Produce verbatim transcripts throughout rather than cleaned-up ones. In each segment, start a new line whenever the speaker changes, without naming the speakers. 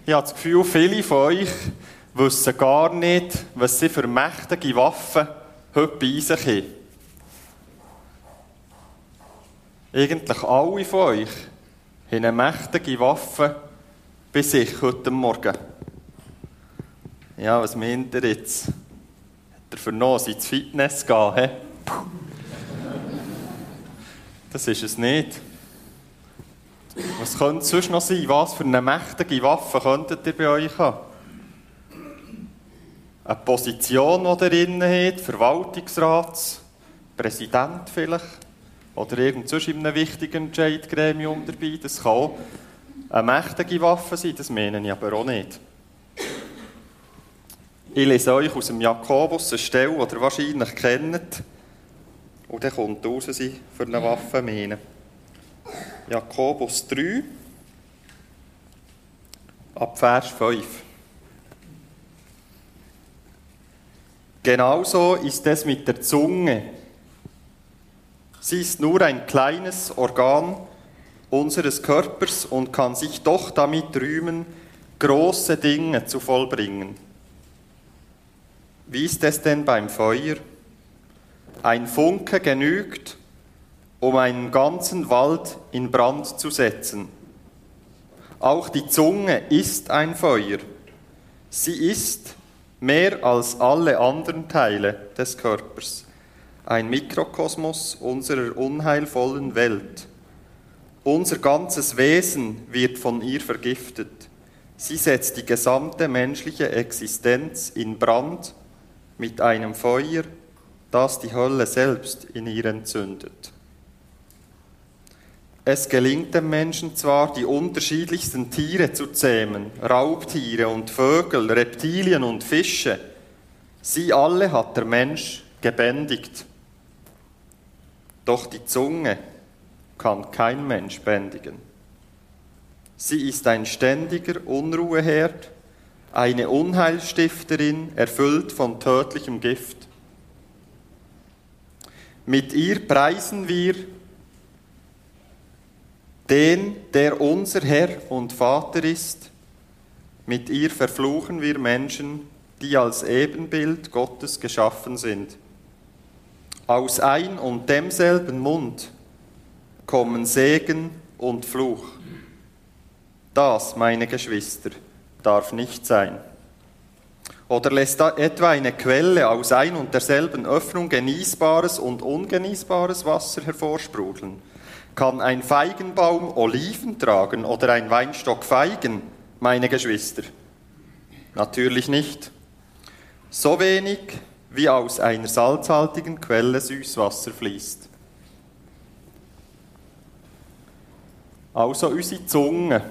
Ich habe das Gefühl, viele von euch wissen gar nicht, was sie für mächtige Waffen heute bei sich haben. Eigentlich alle von euch haben eine mächtige Waffe bei sich heute Morgen. Ja, was meint ihr jetzt? Hat er vernommen, ins Fitness gehen? He? Das ist es nicht. Was könnte es sonst noch sein? Was für eine mächtige Waffe könntet ihr bei euch haben? Eine Position, die ihr drin habt, Verwaltungsratspräsident vielleicht, oder irgend sonst in einem wichtigen Entscheidgremium dabei. Das kann auch eine mächtige Waffe sein, das meine ich aber auch nicht. Ich lese euch aus dem Jakobus eine Stelle, die ihr wahrscheinlich kennt, und dann kommt raus, was ich für eine Waffe meine. Jakobus drei, ab Vers fünf. Genauso ist es mit der Zunge. Sie ist nur ein kleines Organ unseres Körpers und kann sich doch damit rühmen, große Dinge zu vollbringen. Wie ist es denn beim Feuer? Ein Funke genügt, um einen ganzen Wald in Brand zu setzen. Auch die Zunge ist ein Feuer. Sie ist mehr als alle anderen Teile des Körpers ein Mikrokosmos unserer unheilvollen Welt. Unser ganzes Wesen wird von ihr vergiftet. Sie setzt die gesamte menschliche Existenz in Brand mit einem Feuer, das die Hölle selbst in ihr entzündet. Es gelingt dem Menschen zwar, die unterschiedlichsten Tiere zu zähmen, Raubtiere und Vögel, Reptilien und Fische. Sie alle hat der Mensch gebändigt. Doch die Zunge kann kein Mensch bändigen. Sie ist ein ständiger Unruheherd, eine Unheilstifterin, erfüllt von tödlichem Gift. Mit ihr preisen wir den, der unser Herr und Vater ist. Mit ihr verfluchen wir Menschen, die als Ebenbild Gottes geschaffen sind. Aus ein und demselben Mund kommen Segen und Fluch. Das, meine Geschwister, darf nicht sein. Oder lässt etwa eine Quelle aus ein und derselben Öffnung genießbares und ungenießbares Wasser hervorsprudeln? Kann ein Feigenbaum Oliven tragen oder ein Weinstock Feigen, meine Geschwister? Natürlich nicht. So wenig, wie aus einer salzhaltigen Quelle Süßwasser fließt. Also unsere Zunge.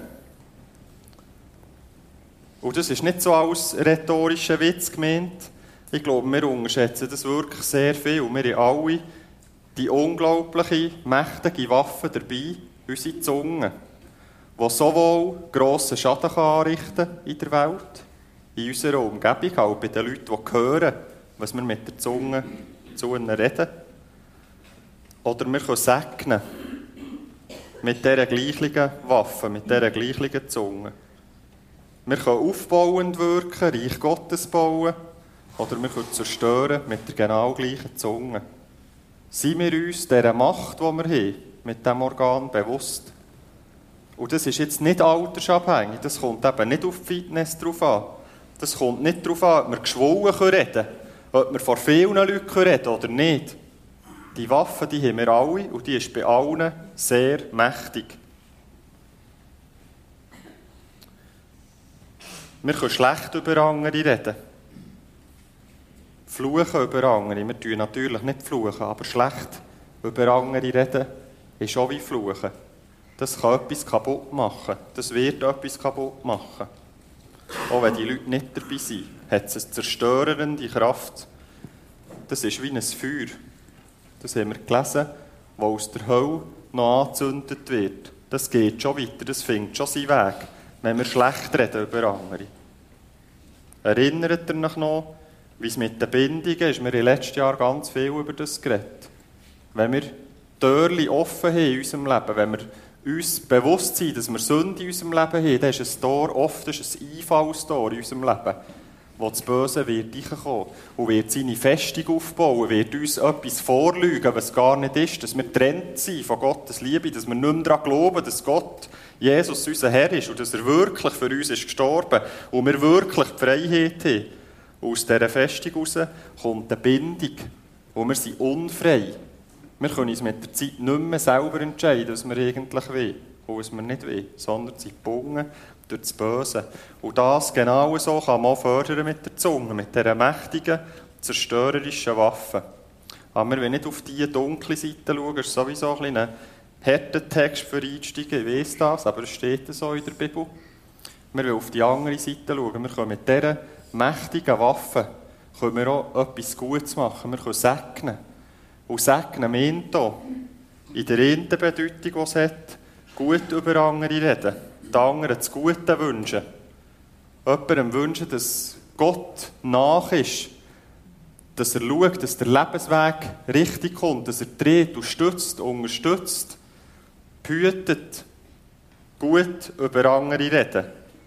Und das ist nicht so als rhetorischer Witz gemeint. Ich glaube, wir unterschätzen das wirklich sehr viel. Und wir haben alle die unglaubliche, mächtige Waffe dabei, unsere Zunge, die sowohl grossen Schaden anrichten kann in der Welt, in unserer Umgebung, auch bei den Leuten, die hören, was wir mit der Zunge zu ihnen reden. Oder wir können segnen mit dieser gleichen Waffe, mit dieser gleichen Zunge. Wir können aufbauend wirken, Reich Gottes bauen, oder wir können zerstören mit der genau gleichen Zunge. Seien wir uns dieser Macht, die wir haben, mit diesem Organ bewusst. Und das ist jetzt nicht altersabhängig, das kommt eben nicht auf die Fitness drauf an. Das kommt nicht darauf an, ob wir geschwollen reden können, ob wir vor vielen Leuten reden oder nicht. Die Waffe, die haben wir alle und die ist bei allen sehr mächtig. Wir können schlecht über andere reden. Fluchen über andere. Wir tun natürlich nicht fluchen, aber schlecht über andere reden ist auch wie fluchen. Das kann etwas kaputt machen. Das wird etwas kaputt machen. Auch wenn die Leute nicht dabei sind, hat es eine zerstörende Kraft. Das ist wie ein Feuer. Das haben wir gelesen, das aus der Hölle noch angezündet wird. Das geht schon weiter, das findet schon seinen Weg, wenn wir schlecht reden über andere. Erinnert ihr euch noch, wie es mit den Bindungen ist? Wir haben letztes Jahr ganz viel über das geredet. Wenn wir Türchen offen haben in unserem Leben, wenn wir uns bewusst sein, dass wir Sünde in unserem Leben haben, dann ist ein Tor, oft ist ein Einfallstor in unserem Leben, wo das Böse wird reinkommen und wird seine Festung aufbauen, wird uns etwas vorlügen, was gar nicht ist, dass wir getrennt sind von Gottes Liebe, dass wir nicht mehr daran glauben, dass Gott, Jesus, unser Herr ist und dass er wirklich für uns ist gestorben und wir wirklich die Freiheit haben. Und aus dieser Festung heraus kommt eine Bindung und wir sind unfrei. Wir können uns mit der Zeit nicht mehr selber entscheiden, was wir eigentlich wollen und was wir nicht wollen, sondern sind gebunden durch das Böse. Und das genau so kann man auch fördern mit der Zunge, mit dieser mächtigen, zerstörerischen Waffe. Aber wir wollen nicht auf diese dunkle Seite schauen, das ist sowieso ein, ein harter Text für Einsteigen, ich weiss das, aber es steht so in der Bibel. Wir wollen auf die andere Seite schauen, wir können mit dieser mächtigen Waffe können wir auch etwas Gutes machen, wir können segnen. Und segnen meint hier, in der einen Bedeutung, die es hat, gut über andere reden, den anderen das Gute wünschen. Jemandem wünschen, dass Gott nach ist, dass er schaut, dass der Lebensweg richtig kommt, dass er dreht und stützt, unterstützt, behütet, gut über andere reden.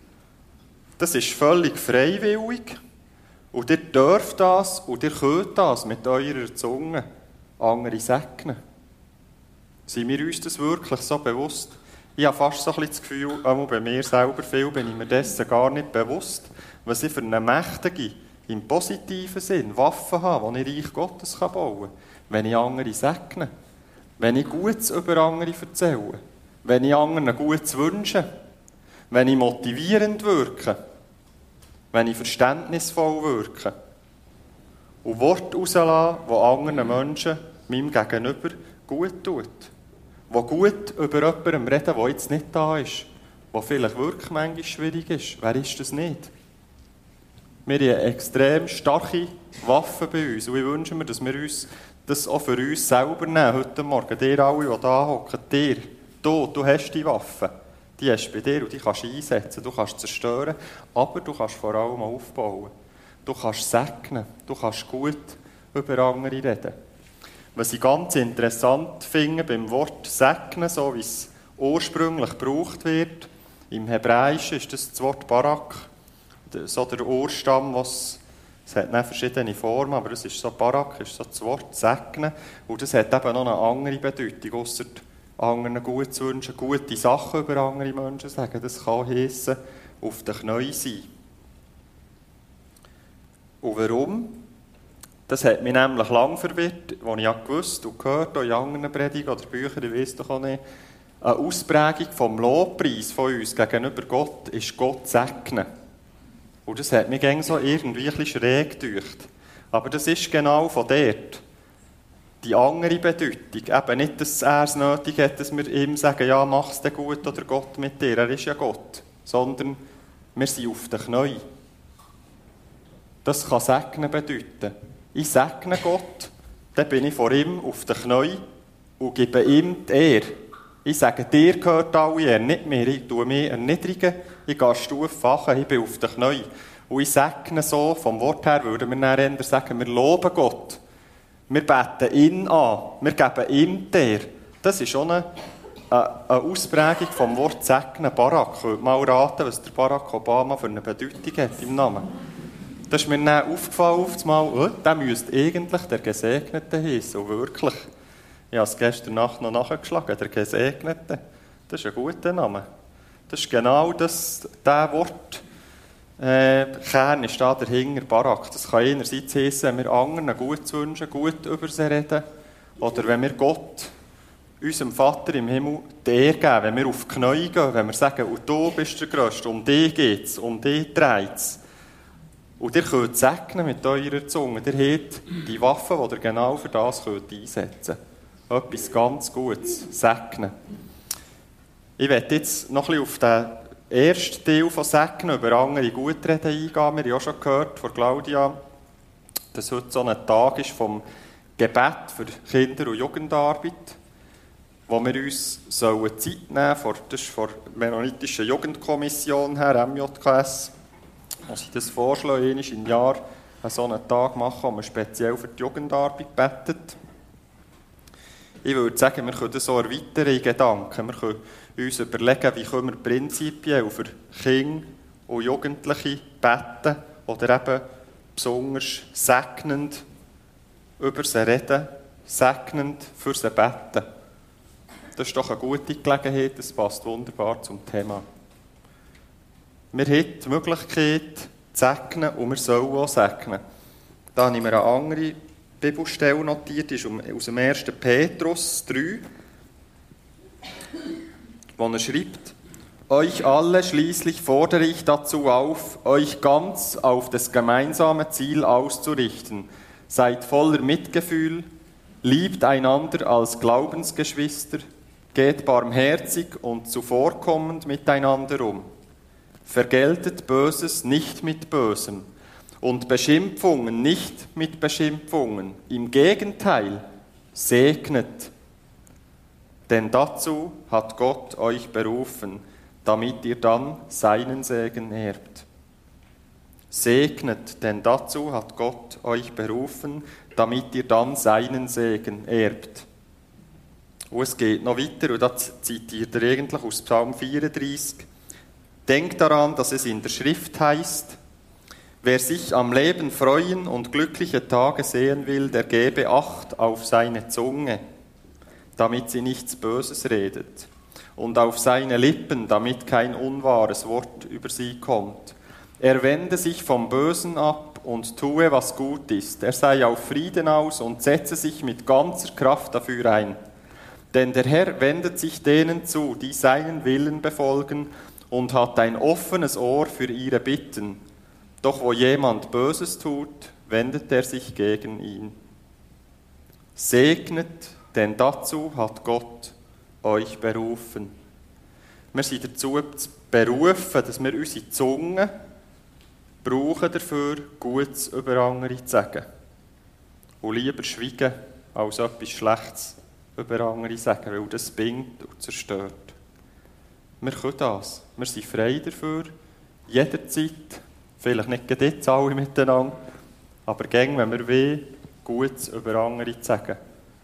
Das ist völlig freiwillig und ihr dürft das und ihr könnt das mit eurer Zunge andere segnen. Sind wir uns das wirklich so bewusst? Ich habe fast so ein bisschen das Gefühl, auch bei mir selber viel bin ich mir dessen gar nicht bewusst, was ich für eine mächtige, im positiven Sinn, Waffe habe, die ich Reich Gottes bauen kann, wenn ich andere segne, wenn ich Gutes über andere erzähle, wenn ich anderen Gutes wünsche, wenn ich motivierend wirke, wenn ich verständnisvoll wirke und Worte rauslasse, die anderen Menschen, meinem Gegenüber, gut tut. Die gut über jemanden reden, der jetzt nicht da ist, der vielleicht wirklich manchmal schwierig ist. Wer ist das nicht? Wir haben extrem starke Waffen bei uns und ich wünsche mir, dass wir uns das auch für uns selber nehmen. Heute Morgen, ihr alle, die da hocken, dir, du, du hast die Waffen. Die hast du bei dir und die kannst du einsetzen. Du kannst zerstören, aber du kannst vor allem aufbauen. Du kannst segnen, du kannst gut über andere reden. Was ich ganz interessant finde beim Wort segnen, so wie es ursprünglich gebraucht wird, im Hebräischen ist das das Wort Barak, so der Urstamm, was es hat nicht verschiedene Formen, aber es ist so Barak, ist so das Wort segnen und das hat eben noch eine andere Bedeutung, ausser anderen gut zu wünschen, gute Sachen über andere Menschen sagen, das kann heissen, auf den Knien sein. Und warum? Das hat mich nämlich lange verwirrt, als ich ja gewusst und gehört, auch in anderen Predigen oder Büchern, ich weiss doch auch nicht, eine Ausprägung vom Lobpreis von uns gegenüber Gott ist Gott segnen. Und das hat mich gäng so irgendwie ein bisschen schräg gedacht. Aber das ist genau von dort. Die andere Bedeutung. Eben nicht, dass er es nötig hat, dass wir ihm sagen, ja, mach's dir gut oder Gott mit dir, er ist ja Gott. Sondern wir sind auf den Knien. Das kann segnen bedeuten. Ich segne Gott, dann bin ich vor ihm auf den Knien und gebe ihm die Ehre. Ich sage, dir gehört alle Ehre, nicht mir. Ich tue mich erniedrigen, ich gehe Stufen, ich bin auf den Knien. Und ich segne so, vom Wort her würden wir dann eher sagen, wir loben Gott. Wir beten ihn an, wir geben ihm die Ehre. Das ist schon eine, eine Ausprägung vom Wort segnen, Barack. Ich würde mal raten, was der Barack Obama für eine Bedeutung hat im Namen. Da ist mir dann aufgefallen, auf einmal, oh, der müsste eigentlich der Gesegnete heissen. Und wirklich, ich habe es gestern Nacht noch nachgeschlagen, der Gesegnete. Das ist ein guter Name. Das ist genau das, der Wort. Äh, Kern ist da dahinter, Barak. Das kann einerseits heissen, wenn wir anderen gut wünschen, gut über sie reden. Oder wenn wir Gott, unserem Vater im Himmel, die Ehre geben, wenn wir auf die Knie gehen, wenn wir sagen, und du bist der Größte, um dich geht es, um dich dreht es. Und ihr könnt segnen mit eurer Zunge. Ihr habt die Waffe, die ihr genau für das könnt einsetzen könnt. Etwas ganz Gutes. Segnen. Ich werde jetzt noch ein bisschen auf den ersten Teil von Segnen, über andere Gutreden eingehen. Wir haben ja schon gehört von Claudia, dass heute so ein Tag ist vom Gebet für Kinder- und Jugendarbeit, wo wir uns sollen Zeit nehmen sollen. Das ist von der Mennonitischen Jugendkommission her, M J K S. Als ich das vorschlage, einmal im Jahr so einen Tag machen, wo man speziell für die Jugendarbeit betet. Ich würde sagen, wir können das so erweitern in Gedanken. Wir können uns überlegen, wie können wir prinzipiell für Kinder und Jugendliche beten oder eben besonders segnend über sie reden, segnend für sie beten. Das ist doch eine gute Gelegenheit, das passt wunderbar zum Thema. Wir haben die Möglichkeit zu segnen und wir sollen auch segnen. Da habe ich mir eine andere Bibelstelle notiert, die ist aus dem ersten Petrus drei, wo er schreibt: Euch alle schließlich fordere ich dazu auf, euch ganz auf das gemeinsame Ziel auszurichten. Seid voller Mitgefühl, liebt einander als Glaubensgeschwister, geht barmherzig und zuvorkommend miteinander um. Vergeltet Böses nicht mit Bösem und Beschimpfungen nicht mit Beschimpfungen. Im Gegenteil, segnet. Denn dazu hat Gott euch berufen, damit ihr dann seinen Segen erbt. Segnet, denn dazu hat Gott euch berufen, damit ihr dann seinen Segen erbt. Und es geht noch weiter, und das zitiert er eigentlich aus Psalm vierunddreißig. Denkt daran, dass es in der Schrift heißt: Wer sich am Leben freuen und glückliche Tage sehen will, der gebe Acht auf seine Zunge, damit sie nichts Böses redet, und auf seine Lippen, damit kein unwahres Wort über sie kommt. Er wende sich vom Bösen ab und tue, was gut ist. Er sei auf Frieden aus und setze sich mit ganzer Kraft dafür ein. Denn der Herr wendet sich denen zu, die seinen Willen befolgen, und hat ein offenes Ohr für ihre Bitten. Doch wo jemand Böses tut, wendet er sich gegen ihn. Segnet, denn dazu hat Gott euch berufen. Wir sind dazu berufen, dass wir unsere Zunge brauchen dafür, Gutes über andere zu sagen. Und lieber schweigen, als etwas Schlechtes über andere sagen, weil das bindet und zerstört. Wir können das. Wir sind frei dafür, jederzeit, vielleicht nicht jetzt alle miteinander, aber gäng, wenn wir wollen, Gutes über andere zu sagen.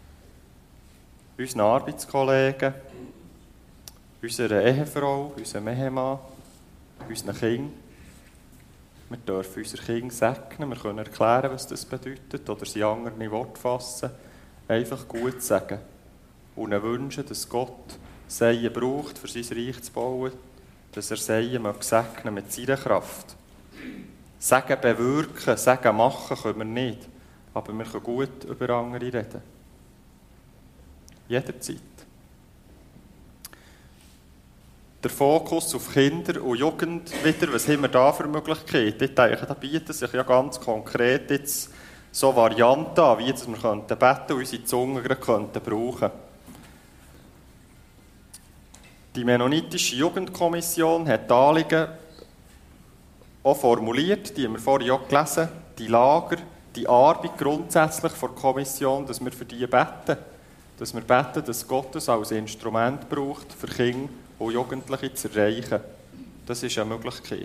Unseren Arbeitskollegen, unserer Ehefrau, unserem Ehemann, unseren Kindern. Wir dürfen unsere Kinder segnen, wir können erklären, was das bedeutet, oder sie andere Worte fassen. Einfach gut sagen. Und ihnen wünschen, dass Gott Seien braucht, für sein Reich zu bauen, dass er Seien mag segnen mit seiner Kraft. Sagen bewirken, sagen machen können wir nicht, aber wir können gut über andere reden. Jederzeit. Der Fokus auf Kinder und Jugend wieder, was haben wir da für Möglichkeiten? Ich denke, da bieten sich ja ganz konkret jetzt so Varianten an, wie wir beten könnten und unsere Zunge brauchen könnten. Die Mennonitische Jugendkommission hat die Anliegen auch formuliert, die haben wir vorhin auch gelesen, die Lager, die Arbeit grundsätzlich von der Kommission, dass wir für die beten. Dass wir beten, dass Gott es als Instrument braucht, für Kinder und Jugendliche zu erreichen. Das ist eine Möglichkeit.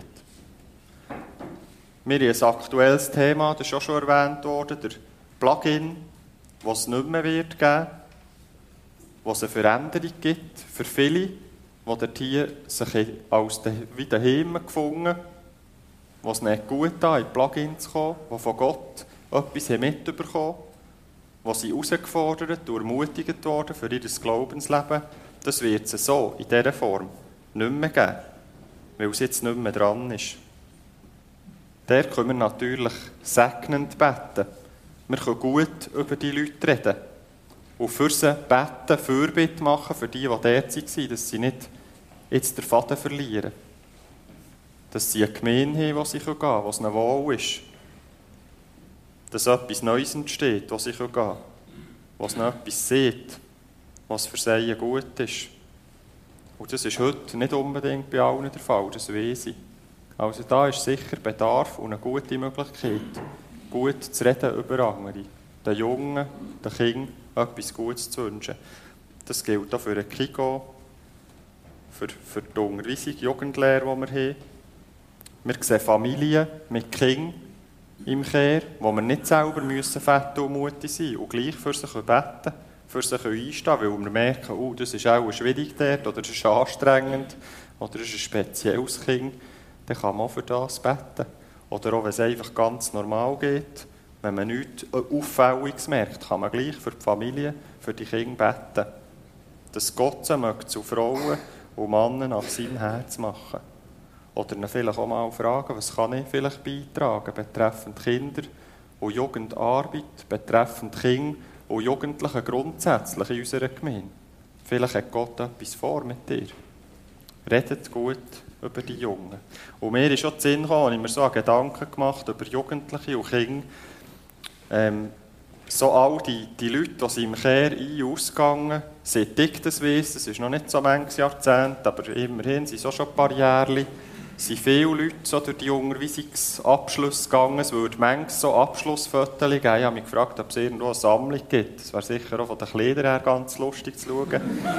Wir haben ein aktuelles Thema, das ist auch schon erwähnt worden, der Plugin, das es nicht mehr wird geben, wo es eine Veränderung gibt für viele, die dort hier sich als wie daheim gefunden haben, die es nicht gut da in Plugin zu kommen, die von Gott etwas mitbekommen haben, die sie herausgefordert und ermutigt worden für ihr Glaubensleben. Das wird es so, in dieser Form, nicht mehr geben, weil es jetzt nicht mehr dran ist. Der können wir natürlich segnend beten. Wir können gut über die Leute reden. Und für sie beten, Fürbitte machen für die, die dort waren, dass sie nicht jetzt den Faden verlieren. Dass sie eine Gemeinde haben, wo sie gehen können, wo es ihnen wohl ist. Dass etwas Neues entsteht, wo sie gehen können. Wo es noch etwas sieht, was für sie gut ist. Und das ist heute nicht unbedingt bei allen der Fall, das weiss ich. Also da ist sicher Bedarf und eine gute Möglichkeit, gut zu reden über andere. Den Jungen, den Kindern etwas Gutes zu wünschen. Das gilt auch für den Kigo, für, für die Unterweisung, Jugendlehre, die wir haben. Wir sehen Familien mit Kindern im Kehr, wo wir nicht selber müssen fett und mutig sein und gleich für sie beten können, für sie einstehen können, weil wir merken, oh, das ist auch schwierig dort, oder das ist anstrengend, oder das ist ein spezielles Kind, dann kann man auch für das beten. Oder auch wenn es einfach ganz normal geht, wenn man nichts Auffälliges merkt, kann man gleich für die Familie, für die Kinder beten. Dass Gott sie möge zu Frauen und Männern nach seinem Herz machen. Oder ihn vielleicht auch mal fragen, was kann ich vielleicht beitragen betreffend Kinder und Jugendarbeit, betreffend Kinder und Jugendliche grundsätzlich in unserer Gemeinde. Vielleicht hat Gott etwas vor mit dir. Redet gut über die Jungen. Und mir ist schon der Sinn gekommen, als ich mir so Gedanken gemacht über Jugendliche und Kinder. Ähm, so all die, die Leute, die sind im Kehr ein- und ausgegangen, seit ich das weiss, das ist noch nicht so manches Jahrzehnt, aber immerhin sind es auch schon ein paar Jahre, sind viele Leute so durch die Unterweisungsabschlüsse gegangen. Es würde manchmal so Abschlussfotos geben. Ich habe mich gefragt, ob es irgendwo eine Sammlung gibt. Das wäre sicher auch von den Kleidern her ganz lustig zu schauen.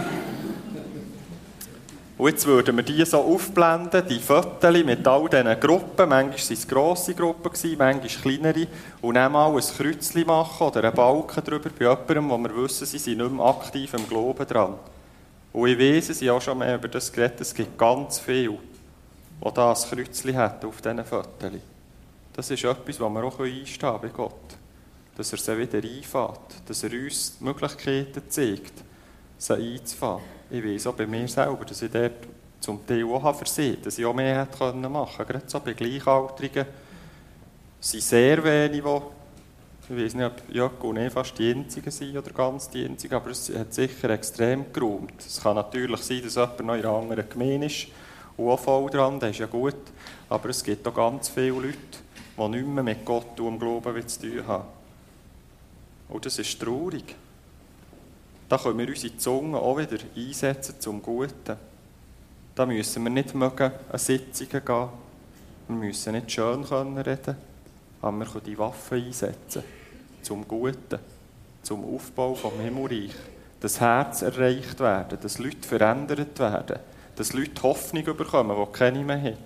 Und jetzt würden wir die so aufblenden, die Fotos mit all diesen Gruppen. Manchmal waren es grosse Gruppen, manchmal kleinere. Und dann mal ein Kreuzchen machen oder einen Balken drüber bei jemandem, wo wir wissen, sie sind nicht mehr aktiv im Glauben dran. Und ich weiss, Sie haben auch schon mehr über das geredet, es gibt ganz viele, die da ein Kreuzchen hat auf diesen Fotos. Das ist etwas, wo wir auch einstehen können bei Gott. Dass er sie wieder einfährt, dass er uns die Möglichkeiten zeigt, sie einzufahren. Ich weiss auch bei mir selber, dass ich dort zum Teil auch versehen habe, dass ich auch mehr hätte machen können. Gerade so bei Gleichaltrigen sind sehr wenige, die, ich weiss nicht, ob Jörg und ich fast die Einzigen sind oder ganz die Einzigen, aber es hat sicher extrem geräumt. Es kann natürlich sein, dass jemand noch in einer anderen Gemeinde ist und auch voll dran, das ist ja gut, aber es gibt auch ganz viele Leute, die nicht mehr mit Gott und dem Glauben zu tun haben. Und das ist traurig. Da können wir unsere Zunge auch wieder einsetzen zum Guten. Da müssen wir nicht mögen an Sitzungen gehen. Wir müssen nicht schön können reden, aber wir können die Waffen einsetzen. Zum Guten, zum Aufbau vom Himmelreich. Dass Herz erreicht werden, dass Leute verändert werden, dass Leute Hoffnung bekommen, die keine mehr haben.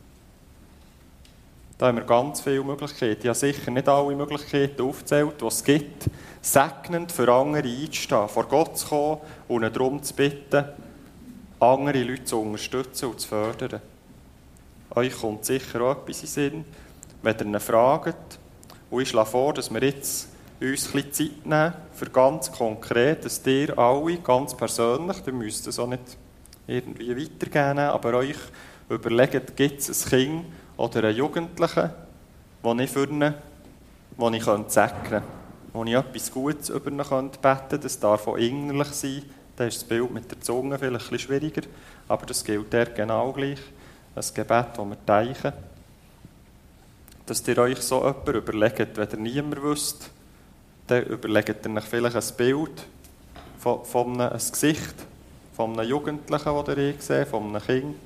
Da haben wir ganz viele Möglichkeiten. Ich habe sicher nicht alle Möglichkeiten aufgezählt, die es gibt, segnend für andere einzustehen, vor Gott zu kommen und ihn darum zu bitten, andere Leute zu unterstützen und zu fördern. Euch kommt sicher auch etwas in den Sinn, wenn ihr ihn fragt. Und ich schlage vor, dass wir jetzt uns ein bisschen Zeit nehmen, für ganz konkret, dass ihr alle, ganz persönlich, ihr müsst es auch nicht irgendwie weitergeben, aber euch überlegt, gibt es ein Kind oder einen Jugendlichen, den ich für ihn, den ich segnen könnte, wo ich etwas Gutes über ihn beten könnte. Das darf auch innerlich sein. Da ist das Bild mit der Zunge vielleicht ein bisschen schwieriger, aber das gilt der genau gleich. Ein Gebet, das wir teichen. Dass ihr euch so jemanden überlegt, wenn ihr niemand wisst, dann überlegt ihr euch vielleicht ein Bild von, von einem, ein Gesicht von einem Jugendlichen, das ihr seht, von einem Kind.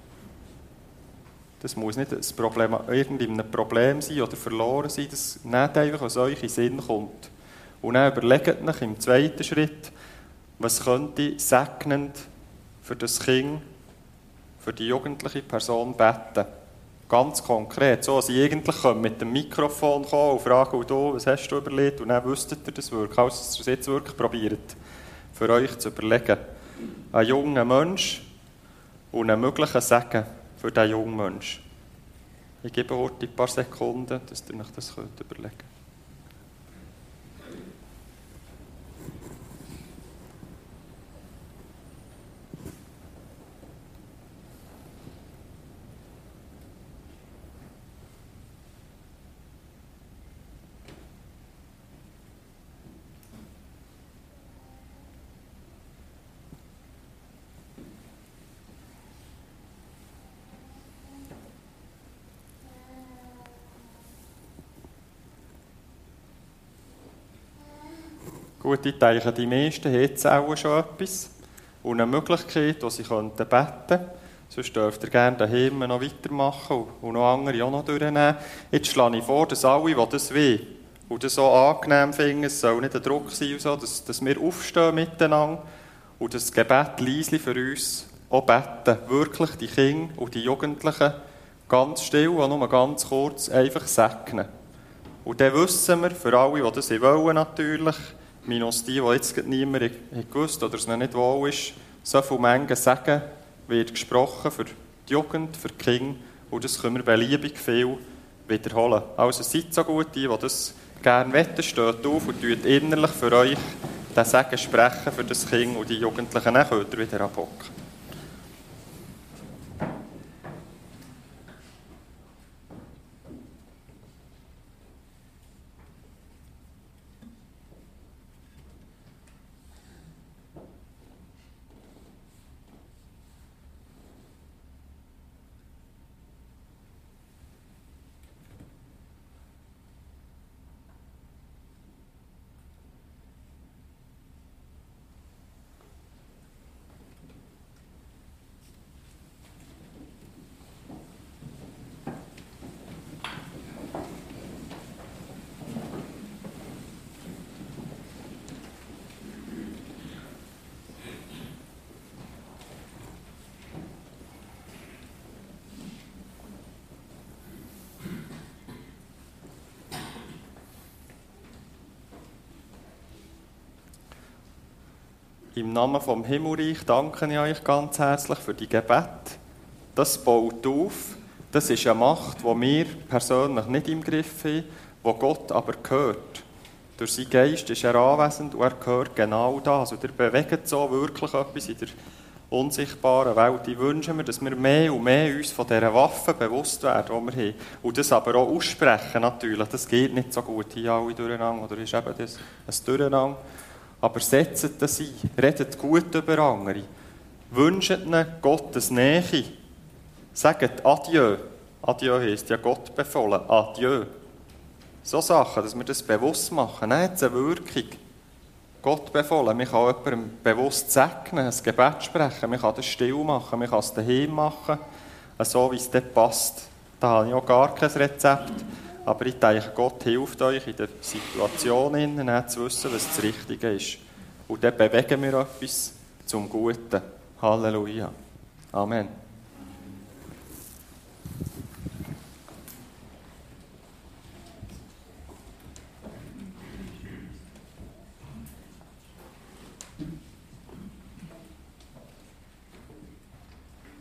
Das muss nicht ein Problem, irgendein Problem sein oder verloren sein. Das nehmt einfach, was euch in den Sinn kommt. Und dann überlegt euch im zweiten Schritt, was könnte segnend für das Kind, für die jugendliche Person beten. Ganz konkret. So, dass ich eigentlich mit dem Mikrofon kommen und fragen, und du, was hast du überlegt? Und dann wüsstet ihr das wirklich. Also, dass ihr es jetzt wirklich probiert, für euch zu überlegen. Ein junger Mensch und einen möglichen Segen für diesen jungen Menschen. Ich gebe heute ein paar Sekunden, dass ihr euch das überlegen könnt. Gut, ich denke, die meisten haben jetzt auch schon etwas und eine Möglichkeit, wo sie beten könnten. Sonst dürft ihr gerne daheim noch weitermachen und noch andere auch noch durchnehmen. Jetzt schlage ich vor, dass alle, die das wollen und das so angenehm finden, es soll nicht ein Druck sein, und so, dass, dass wir aufstehen miteinander und das Gebet leise für uns auch beten. Wirklich die Kinder und die Jugendlichen ganz still und nur ganz kurz einfach segnen. Und dann wissen wir, für alle, die das wollen natürlich, minus die, die jetzt niemand gewusst oder es noch nicht wohl ist, so viele Mengen Segen wird gesprochen für die Jugend, für die Kinder, und das können wir beliebig viel wiederholen. Also seid so gut, die, die das gerne wetten, steht auf und tut innerlich für euch den Segen sprechen für das Kind, und die Jugendlichen dann könnt ihr wieder abhocken. Im Namen vom Himmelreich danke ich euch ganz herzlich für die Gebete. Das baut auf. Das ist eine Macht, die wir persönlich nicht im Griff haben, die Gott aber gehört. Durch seinen Geist ist er anwesend und er gehört genau das. Also, er bewegt so wirklich etwas in der unsichtbaren Welt. Ich wünsche mir, dass wir mehr und mehr uns von dieser Waffe bewusst werden, die wir haben. Und das aber auch aussprechen natürlich. Das geht nicht so gut hier alle durcheinander. Oder ist eben das ein Durcheinander. Aber setzt das ein, redet gut über andere, wünscht ihnen Gottes Nähe, sagt Adieu. Adieu heisst ja Gott befohlen, Adieu. So Sachen, dass wir das bewusst machen, dann hat es eine Wirkung. Gott befohlen, man kann jemandem bewusst segnen, ein Gebet sprechen, man kann das still machen, man kann es daheim machen, so wie es dort passt. Da habe ich auch gar kein Rezept. Aber ich denke, Gott hilft euch in der Situation, zu wissen, was das Richtige ist. Und dann bewegen wir etwas zum Guten. Halleluja. Amen.